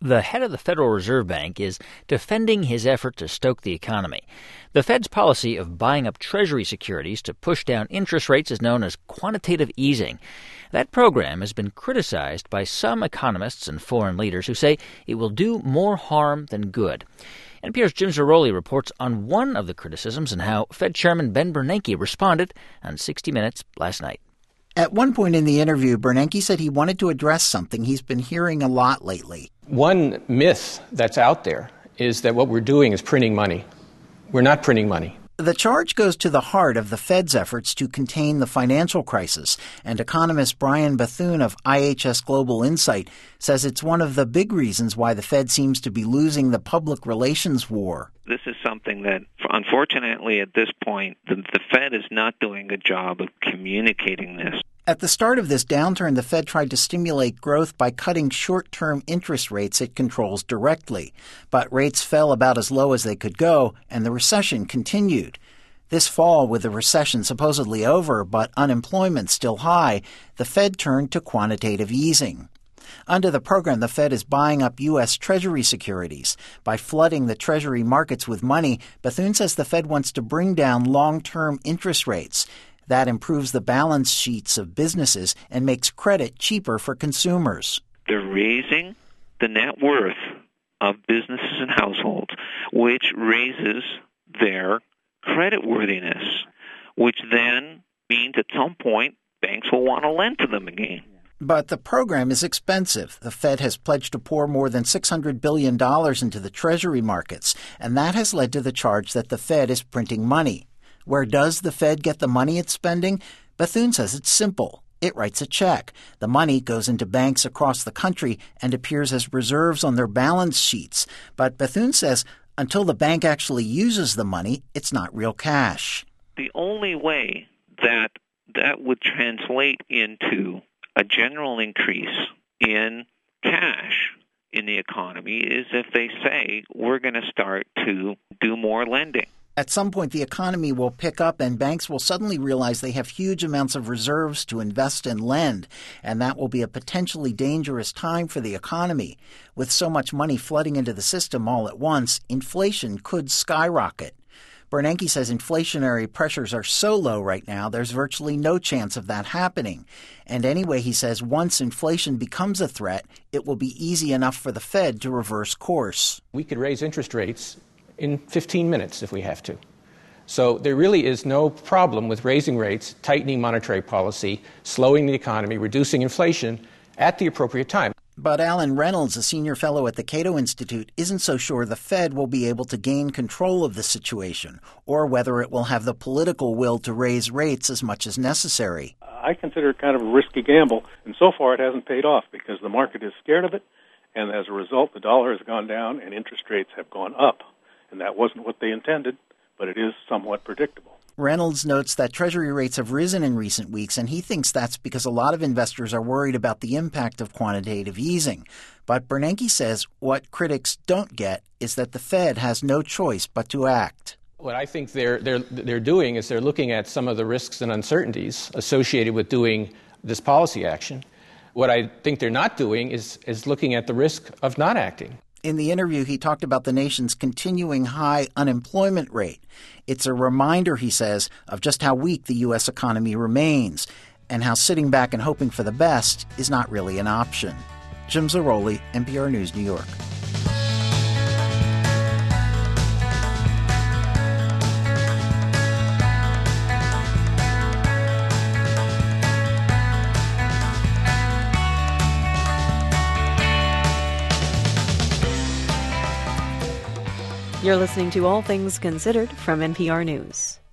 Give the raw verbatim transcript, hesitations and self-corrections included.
The head of the Federal Reserve Bank is defending his effort to stoke the economy. The Fed's policy of buying up Treasury securities to push down interest rates is known as quantitative easing. That program has been criticized by some economists and foreign leaders who say it will do more harm than good. N P R's Jim Zarroli reports on one of the criticisms and how Fed Chairman Ben Bernanke responded on sixty minutes last night. At one point in the interview, Bernanke said he wanted to address something he's been hearing a lot lately. One myth that's out there is that what we're doing is printing money. We're not printing money. The charge goes to the heart of the Fed's efforts to contain the financial crisis, and economist Brian Bethune of I H S Global Insight says it's one of the big reasons why the Fed seems to be losing the public relations war. This is something that, unfortunately, at this point, the, the Fed is not doing a job of communicating this. At the start of this downturn, the Fed tried to stimulate growth by cutting short-term interest rates it controls directly. But rates fell about as low as they could go, and the recession continued. This fall, with the recession supposedly over but unemployment still high, the Fed turned to quantitative easing. Under the program, the Fed is buying up U S. Treasury securities. By flooding the Treasury markets with money, Bethune says the Fed wants to bring down long-term interest rates. That improves the balance sheets of businesses and makes credit cheaper for consumers. They're raising the net worth of businesses and households, which raises their creditworthiness, which then means at some point banks will want to lend to them again. But the program is expensive. The Fed has pledged to pour more than six hundred billion dollars into the Treasury markets, and that has led to the charge that the Fed is printing money. Where does the Fed get the money it's spending? Bethune says it's simple. It writes a check. The money goes into banks across the country and appears as reserves on their balance sheets. But Bethune says until the bank actually uses the money, it's not real cash. The only way that that would translate into a general increase in cash in the economy is if they say we're going to start to do more lending. At some point, the economy will pick up and banks will suddenly realize they have huge amounts of reserves to invest and lend, and that will be a potentially dangerous time for the economy. With so much money flooding into the system all at once, inflation could skyrocket. Bernanke says inflationary pressures are so low right now, there's virtually no chance of that happening. And anyway, he says once inflation becomes a threat, it will be easy enough for the Fed to reverse course. We could raise interest rates in fifteen minutes if we have to. So there really is no problem with raising rates, tightening monetary policy, slowing the economy, reducing inflation at the appropriate time. But Alan Reynolds, a senior fellow at the Cato Institute, isn't so sure the Fed will be able to gain control of the situation or whether it will have the political will to raise rates as much as necessary. I consider it kind of a risky gamble, and so far it hasn't paid off because the market is scared of it, and as a result, the dollar has gone down and interest rates have gone up. And that wasn't what they intended, but it is somewhat predictable. Reynolds notes that Treasury rates have risen in recent weeks, and he thinks that's because a lot of investors are worried about the impact of quantitative easing. But Bernanke says what critics don't get is that the Fed has no choice but to act. What I think they're, they're, they're doing is they're looking at some of the risks and uncertainties associated with doing this policy action. What I think they're not doing is, is looking at the risk of not acting. In the interview, he talked about the nation's continuing high unemployment rate. It's a reminder, he says, of just how weak the U S economy remains and how sitting back and hoping for the best is not really an option. Jim Zarroli, N P R News, New York. You're listening to All Things Considered from N P R News.